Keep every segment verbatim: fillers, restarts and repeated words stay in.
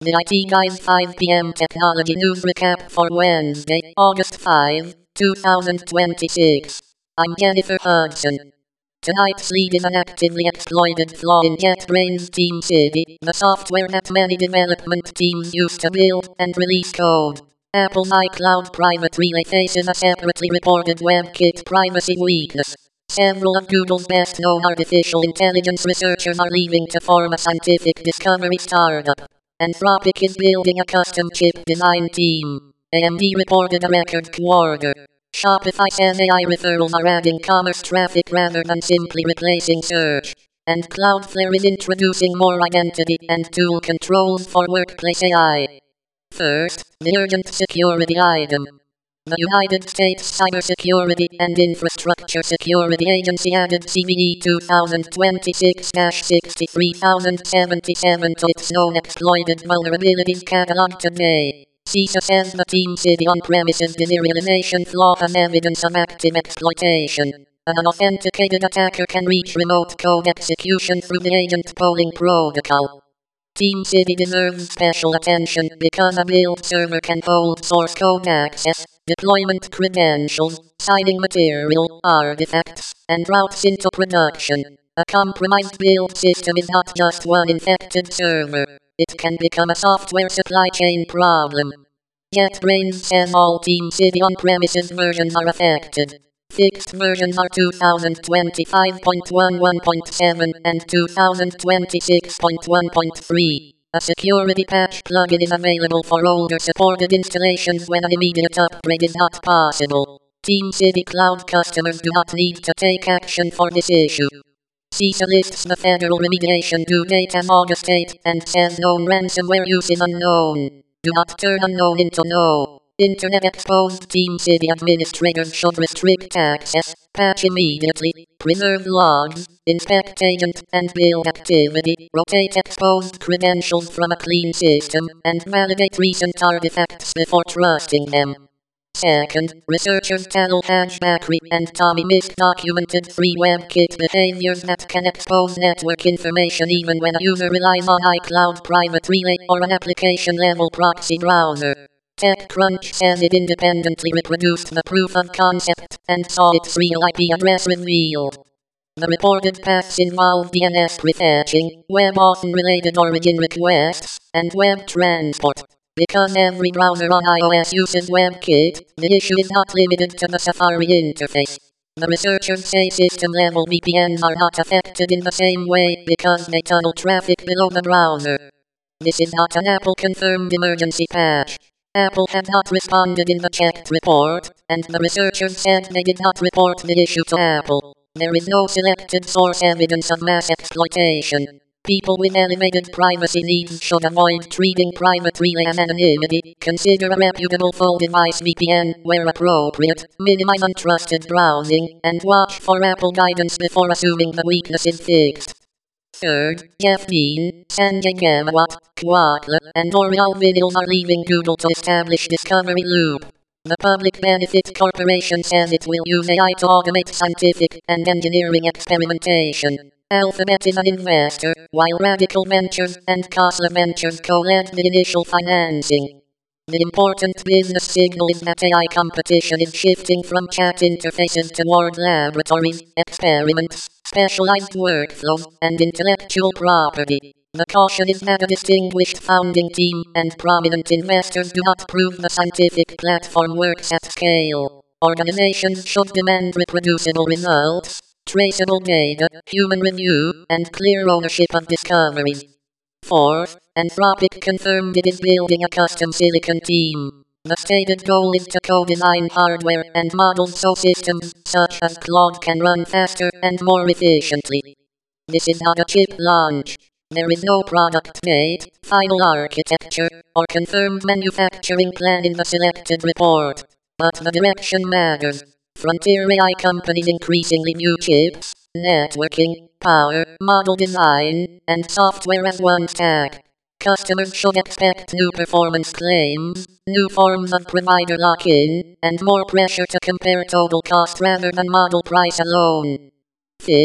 The I T Guys five p m Technology News Recap for Wednesday, August fifth, two thousand twenty-six. I'm Jennifer Hudson. Tonight's lead is an actively exploited flaw in JetBrains TeamCity, the software that many development teams use to build and release code. Apple's iCloud Private Relay faces a separately reported WebKit privacy weakness. Several of Google's best-known artificial intelligence researchers are leaving to form a scientific discovery startup. Anthropic is building a custom chip design team. A M D reported a record quarter. Shopify says A I referrals are adding commerce traffic rather than simply replacing search. And Cloudflare is introducing more identity and tool controls for workplace A I. First, the urgent security item. The United States Cybersecurity and Infrastructure Security Agency added C V E twenty twenty-six dash sixty-three thousand seventy-seven to its known exploited vulnerabilities catalog today. CISA says the TeamCity on-premises deserialization flaw has evidence of active exploitation. An unauthenticated attacker can reach remote code execution through the agent polling protocol. TeamCity deserves special attention because a build server can hold source code access, deployment credentials, signing material, artifacts, and routes into production. A compromised build system is not just one infected server. It can become a software supply chain problem. JetBrains says all TeamCity on-premises versions are affected. Fixed versions are two thousand twenty-five point eleven point seven and two thousand twenty-six point one point three. A security patch plugin is available for older supported installations when an immediate upgrade is not possible. TeamCity Cloud customers do not need to take action for this issue. CISA lists the federal remediation due date as August eighth and says known ransomware use is unknown. Do not turn unknown into no. Internet exposed TeamCity administrators should restrict access, patch immediately, preserve logs, inspect agent and build activity, rotate exposed credentials from a clean system, and validate recent artifacts before trusting them. Second, researchers Talal Hajbakri and Tommy Misk documented three WebKit behaviors that can expose network information even when a user relies on iCloud Private Relay or an application-level proxy browser. TechCrunch says it independently reproduced the proof of concept and saw its real I P address revealed. The reported paths involve D N S prefetching, WebAuthn-related origin requests, and web transport. Because every browser on iOS uses WebKit, the issue is not limited to the Safari interface. The researchers say system-level V P Ns are not affected in the same way because they tunnel traffic below the browser. This is not an Apple-confirmed emergency patch. Apple had not responded in the checked report, and the researchers said they did not report the issue to Apple. There is no selected source evidence of mass exploitation. People with elevated privacy needs should avoid treating Private Relay as anonymity, consider a reputable full device V P N where appropriate, minimize untrusted browsing, and watch for Apple guidance before assuming the weakness is fixed. Third, Jeff Dean, Sanjay Ghemawat, Quatla, and Oriol Vidal are leaving Google to establish Discovery Loop. The Public Benefit Corporation says it will use A I to automate scientific and engineering experimentation. Alphabet is an investor, while Radical Ventures and Khosla Ventures co-led the initial financing. The important business signal is that A I competition is shifting from chat interfaces toward laboratories, experiments, specialized workflows, and intellectual property. The caution is that a distinguished founding team and prominent investors do not prove the scientific platform works at scale. Organizations should demand reproducible results, traceable data, human review, and clear ownership of discoveries. Fourth, Anthropic confirmed it is building a custom silicon team. The stated goal is to co-design hardware and models so systems such as Claude can run faster and more efficiently. This is not a chip launch. There is no product made, final architecture, or confirmed manufacturing plan in the selected report. But the direction matters. Frontier A I companies increasingly view chips, networking, power, model design, and software as one stack. Customers should expect new performance claims, new forms of provider lock-in, and more pressure to compare total cost rather than model price alone. Fifth,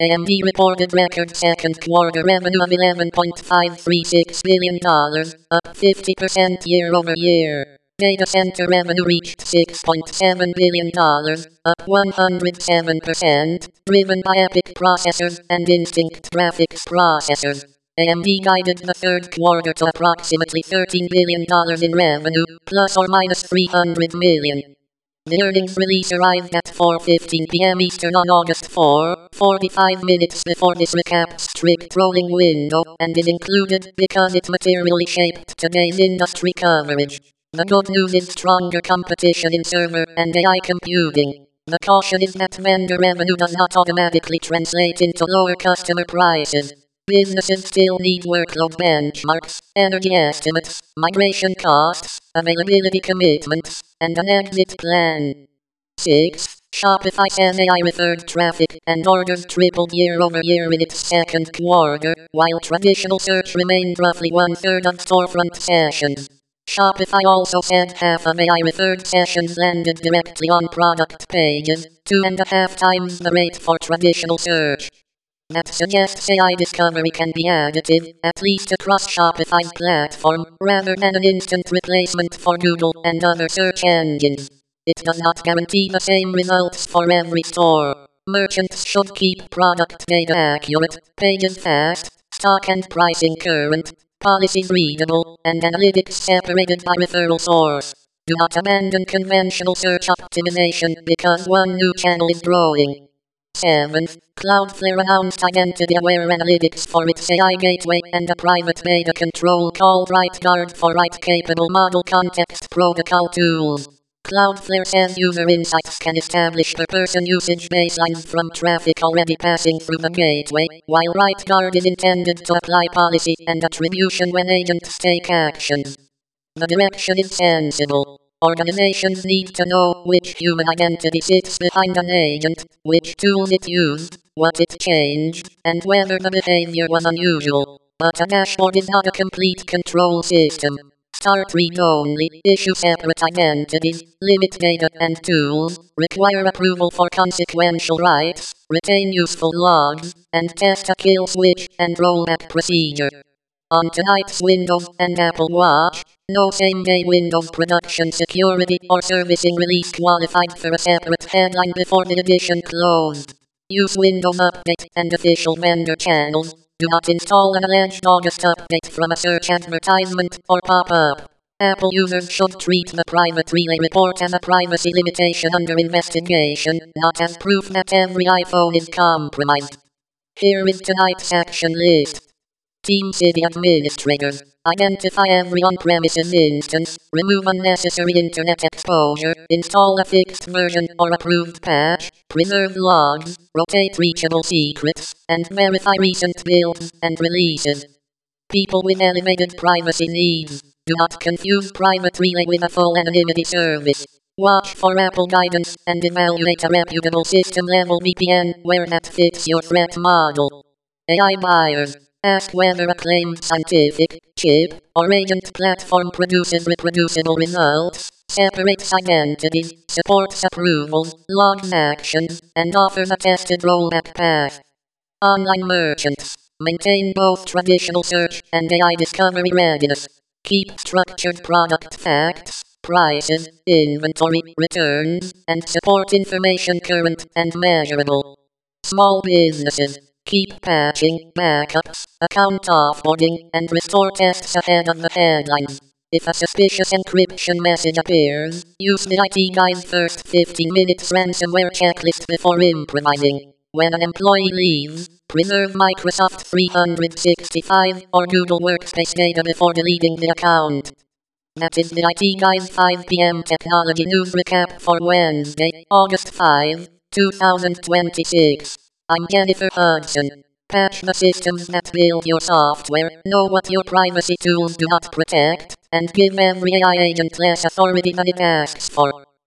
A M D reported record second quarter revenue of eleven point five three six billion dollars, up fifty percent year over year. Data center revenue reached six point seven billion dollars, up one hundred seven percent, driven by EPYC processors and Instinct graphics processors. A M D guided the third quarter to approximately thirteen billion dollars in revenue, plus or minus three hundred million dollars. The earnings release arrived at four fifteen p m Eastern on August fourth, forty-five minutes before this recap's strict rolling window, and is included because it materially shaped today's industry coverage. The good news is stronger competition in server and A I computing. The caution is that vendor revenue does not automatically translate into lower customer prices. Businesses still need workload benchmarks, energy estimates, migration costs, availability commitments, and an exit plan. six. Shopify's A I-referred traffic and orders tripled year over year in its second quarter, while traditional search remained roughly one-third of storefront sessions. Shopify also said half of A I-referred sessions landed directly on product pages, two and a half times the rate for traditional search. That suggests A I discovery can be additive, at least across Shopify's platform, rather than an instant replacement for Google and other search engines. It does not guarantee the same results for every store. Merchants should keep product data accurate, pages fast, stock and pricing current, policies readable, and analytics separated by referral source. Do not abandon conventional search optimization because one new channel is growing. seven. Cloudflare announced identity-aware analytics for its A I gateway and a private beta control called RightGuard for write-capable model context protocol tools. Cloudflare says user insights can establish per-person usage baselines from traffic already passing through the gateway, while RightGuard is intended to apply policy and attribution when agents take actions. The direction is sensible. Organizations need to know which human identity sits behind an agent, which tools it used, what it changed, and whether the behavior was unusual. But a dashboard is not a complete control system. Start read-only, issue separate identities, limit data and tools, require approval for consequential writes, retain useful logs, and test a kill switch and rollback procedure. On tonight's Windows and Apple Watch, no same-day Windows production security or servicing release qualified for a separate headline before the edition closed. Use Windows Update and official vendor channels. Do not install an alleged August update from a search advertisement or pop-up. Apple users should treat the Private Relay report as a privacy limitation under investigation, not as proof that every iPhone is compromised. Here is tonight's action list. TeamCity administrators. Identify every on-premises instance, remove unnecessary internet exposure, install a fixed version or approved patch, preserve logs, rotate reachable secrets, and verify recent builds and releases. People with elevated privacy needs. Do not confuse Private Relay with a full anonymity service. Watch for Apple guidance and evaluate a reputable system-level V P N where that fits your threat model. A I buyers. Ask whether a claimed scientific, chip, or agent platform produces reproducible results, separates identities, supports approvals, logs actions, and offers a tested rollback path. Online merchants. Maintain both traditional search and A I discovery readiness. Keep structured product facts, prices, inventory, returns, and support information current and measurable. Small businesses. Keep patching, backups, account offboarding, and restore tests ahead of the headlines. If a suspicious encryption message appears, use the I T Guy's first fifteen minutes ransomware checklist before improvising. When an employee leaves, preserve Microsoft three sixty-five or Google Workspace data before deleting the account. That is the I T Guy's five p m Technology News Recap for Wednesday, August fifth, two thousand twenty-six. I'm Jennifer Hudson. Patch the systems that build your software, know what your privacy tools do not protect, and give every A I agent less authority than it asks for.